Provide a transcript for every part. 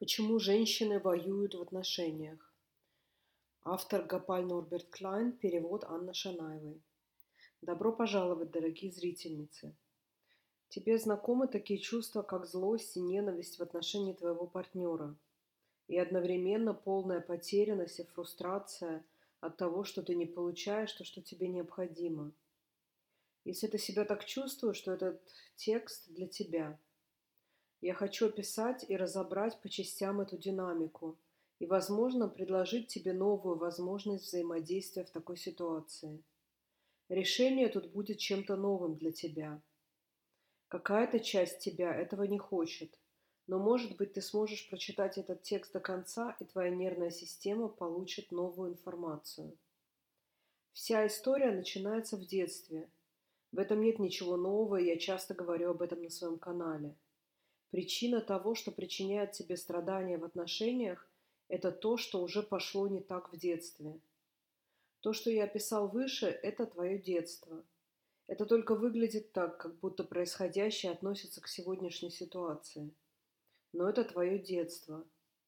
Почему женщины воюют в отношениях? Автор Гопаль Норберт Клайн, перевод Анны Шанаевой. Добро пожаловать, дорогие зрительницы! Тебе знакомы такие чувства, как злость и ненависть в отношении твоего партнера, и одновременно полная потерянность и фрустрация от того, что ты не получаешь то, что тебе необходимо. Если ты себя так чувствуешь, то этот текст для тебя. Я хочу описать и разобрать по частям эту динамику и, возможно, предложить тебе новую возможность взаимодействия в такой ситуации. Решение тут будет чем-то новым для тебя. Какая-то часть тебя этого не хочет, но, может быть, ты сможешь прочитать этот текст до конца, и твоя нервная система получит новую информацию. Вся история начинается в детстве. В этом нет ничего нового, и я часто говорю об этом на своем канале. Причина того, что причиняет тебе страдания в отношениях, это то, что уже пошло не так в детстве. То, что я описал выше, это твое детство. Это только выглядит так, как будто происходящее относится к сегодняшней ситуации. Но это твое детство.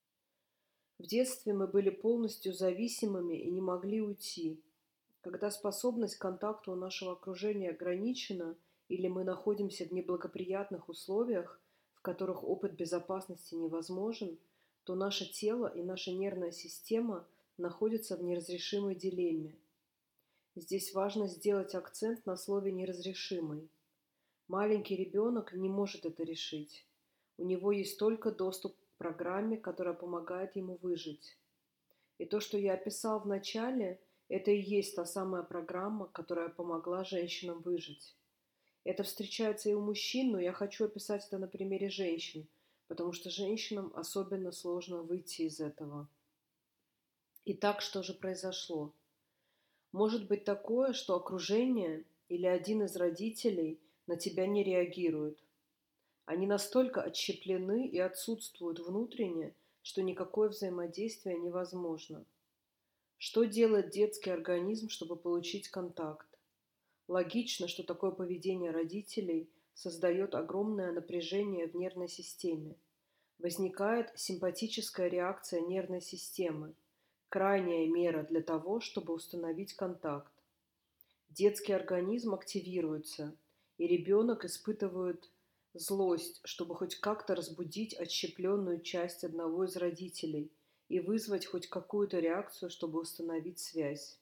В детстве мы были полностью зависимыми и не могли уйти. Когда способность к контакту у нашего окружения ограничена или мы находимся в неблагоприятных условиях, в которых опыт безопасности невозможен, то наше тело и наша нервная система находятся в неразрешимой дилемме. Здесь важно сделать акцент на слове «неразрешимый». Маленький ребенок не может это решить. У него есть только доступ к программе, которая помогает ему выжить. И то, что я описал в начале, это и есть та самая программа, которая помогла женщинам выжить. Это встречается и у мужчин, но я хочу описать это на примере женщин, потому что женщинам особенно сложно выйти из этого. Итак, что же произошло? Может быть такое, что окружение или один из родителей на тебя не реагирует. Они настолько отщеплены и отсутствуют внутренне, что никакое взаимодействие невозможно. Что делает детский организм, чтобы получить контакт? Логично, что такое поведение родителей создает огромное напряжение в нервной системе. Возникает симпатическая реакция нервной системы, крайняя мера для того, чтобы установить контакт. Детский организм активируется, и ребенок испытывает злость, чтобы хоть как-то разбудить отщепленную часть одного из родителей и вызвать хоть какую-то реакцию, чтобы установить связь.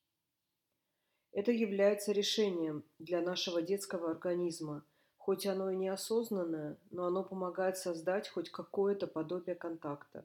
Это является решением для нашего детского организма, хоть оно и неосознанное, но оно помогает создать хоть какое-то подобие контакта.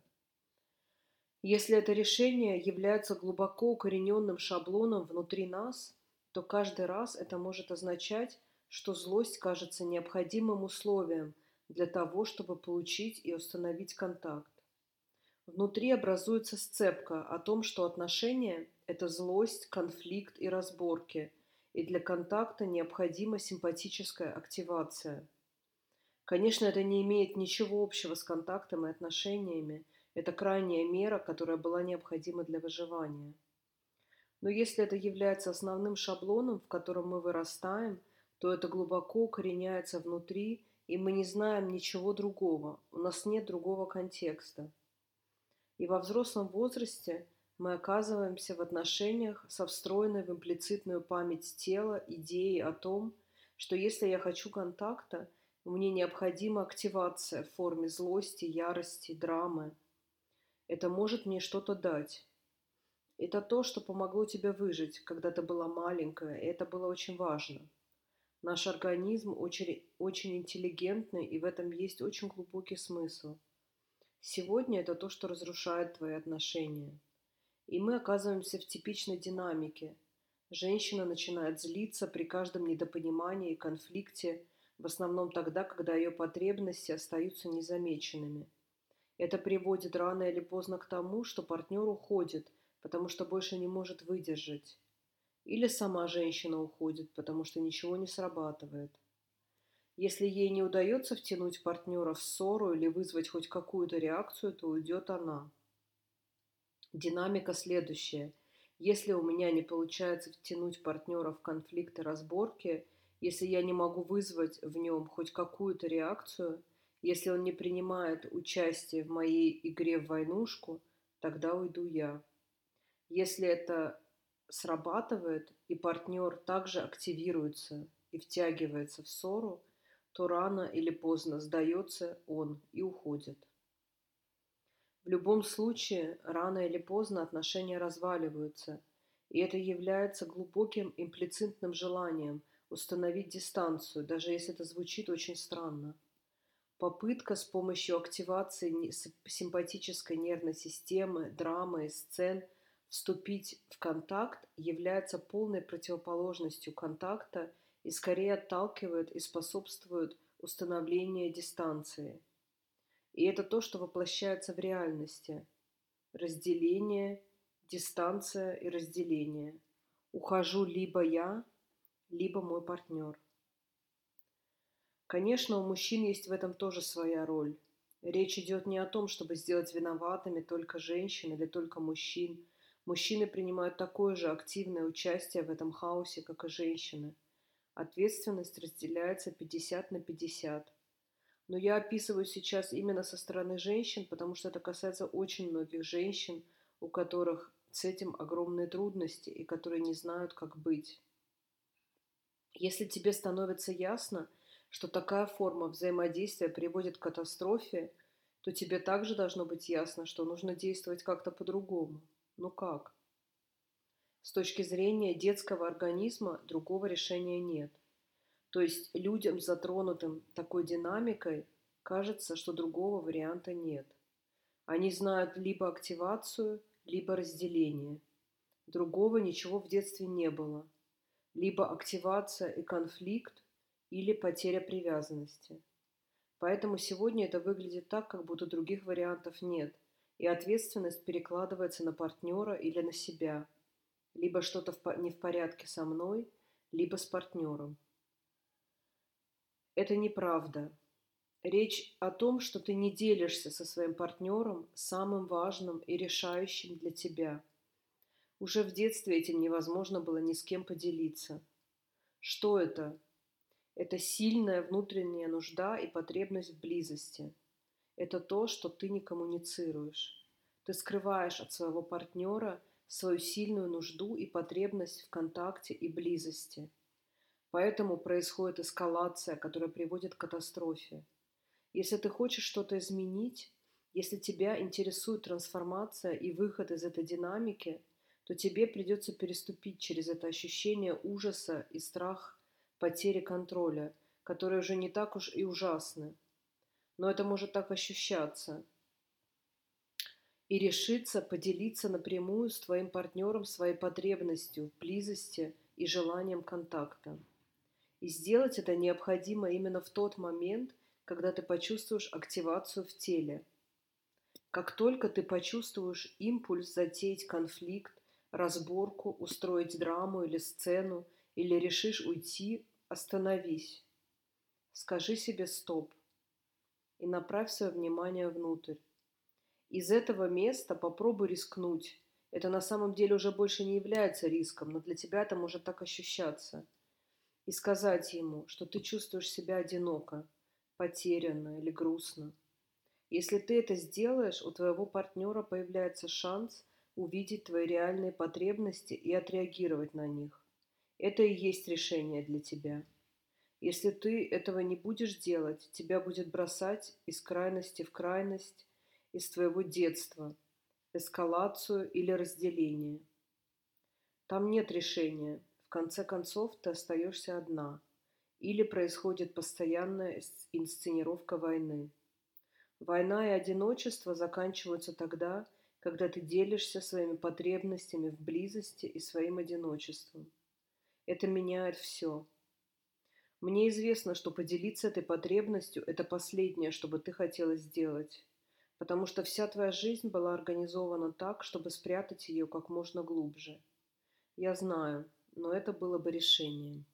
Если это решение является глубоко укорененным шаблоном внутри нас, то каждый раз это может означать, что злость кажется необходимым условием для того, чтобы получить и установить контакт. Внутри образуется сцепка о том, что отношения – это злость, конфликт и разборки, и для контакта необходима симпатическая активация. Конечно, это не имеет ничего общего с контактом и отношениями. Это крайняя мера, которая была необходима для выживания. Но если это является основным шаблоном, в котором мы вырастаем, то это глубоко укореняется внутри, и мы не знаем ничего другого, у нас нет другого контекста. И во взрослом возрасте мы оказываемся в отношениях со встроенной в имплицитную память тела идеей о том, что если я хочу контакта, мне необходима активация в форме злости, ярости, драмы. Это может мне что-то дать. Это то, что помогло тебе выжить, когда ты была маленькая, и это было очень важно. Наш организм очень интеллигентный, и в этом есть очень глубокий смысл. Сегодня это то, что разрушает твои отношения. И мы оказываемся в типичной динамике. Женщина начинает злиться при каждом недопонимании и конфликте, в основном тогда, когда ее потребности остаются незамеченными. Это приводит рано или поздно к тому, что партнер уходит, потому что больше не может выдержать. Или сама женщина уходит, потому что ничего не срабатывает. Если ей не удается втянуть партнера в ссору или вызвать хоть какую-то реакцию, то уйдет она. Динамика следующая. Если у меня не получается втянуть партнера в конфликт и разборки, если я не могу вызвать в нем хоть какую-то реакцию, Если он не принимает участие в моей игре в войнушку, тогда уйду я. Если это срабатывает, и партнер также активируется и втягивается в ссору, то рано или поздно сдается он и уходит. В любом случае, рано или поздно отношения разваливаются, и это является глубоким имплицитным желанием установить дистанцию, даже если это звучит очень странно. Попытка с помощью активации симпатической нервной системы, драмы и сцен вступить в контакт является полной противоположностью контакта и скорее отталкивает и способствует установлению дистанции. И это то, что воплощается в реальности. Разделение, дистанция и разделение. Ухожу либо я, либо мой партнер. Конечно, у мужчин есть в этом тоже своя роль. Речь идет не о том, чтобы сделать виноватыми только женщин или только мужчин. Мужчины принимают такое же активное участие в этом хаосе, как и женщины. Ответственность разделяется 50 на 50. Но я описываю сейчас именно со стороны женщин, потому что это касается очень многих женщин, у которых с этим огромные трудности и которые не знают, как быть. Если тебе становится ясно, что такая форма взаимодействия приводит к катастрофе, то тебе также должно быть ясно, что нужно действовать как-то по-другому. Ну как? С точки зрения детского организма другого решения нет. То есть людям, затронутым такой динамикой, кажется, что другого варианта нет. Они знают либо активацию, либо разделение. Другого ничего в детстве не было. Либо активация и конфликт, или потеря привязанности. Поэтому сегодня это выглядит так, как будто других вариантов нет, и ответственность перекладывается на партнера или на себя. Либо что-то не в порядке со мной, либо с партнером. Это неправда. Речь о том, что ты не делишься со своим партнером самым важным и решающим для тебя. Уже в детстве этим невозможно было ни с кем поделиться. Что это? Это сильная внутренняя нужда и потребность в близости. Это то, что ты не коммуницируешь. Ты скрываешь от своего партнера свою сильную нужду и потребность в контакте и близости. Поэтому происходит эскалация, которая приводит к катастрофе. Если ты хочешь что-то изменить, если тебя интересует трансформация и выход из этой динамики, то тебе придется переступить через это ощущение ужаса и страх потери контроля, которые уже не так уж и ужасны. Но это может так ощущаться. И решиться поделиться напрямую с твоим партнером своей потребностью в близости и желанием контакта. И сделать это необходимо именно в тот момент, когда ты почувствуешь активацию в теле. Как только ты почувствуешь импульс затеять конфликт, разборку, устроить драму или сцену, или решишь уйти, остановись. Скажи себе «стоп» и направь свое внимание внутрь. Из этого места попробуй рискнуть. Это на самом деле уже больше не является риском, но для тебя это может так ощущаться. И сказать ему, что ты чувствуешь себя одиноко, потерянно или грустно. Если ты это сделаешь, у твоего партнера появляется шанс увидеть твои реальные потребности и отреагировать на них. Это и есть решение для тебя. Если ты этого не будешь делать, тебя будет бросать из крайности в крайность, из твоего детства, эскалацию или разделение. Там нет решения. В конце концов, ты остаешься одна. Или происходит постоянная инсценировка войны. Война и одиночество заканчиваются тогда, когда ты делишься своими потребностями в близости и своим одиночеством. Это меняет все. Мне известно, что поделиться этой потребностью – это последнее, что бы ты хотела сделать, потому что вся твоя жизнь была организована так, чтобы спрятать ее как можно глубже. Я знаю, но это было бы решением.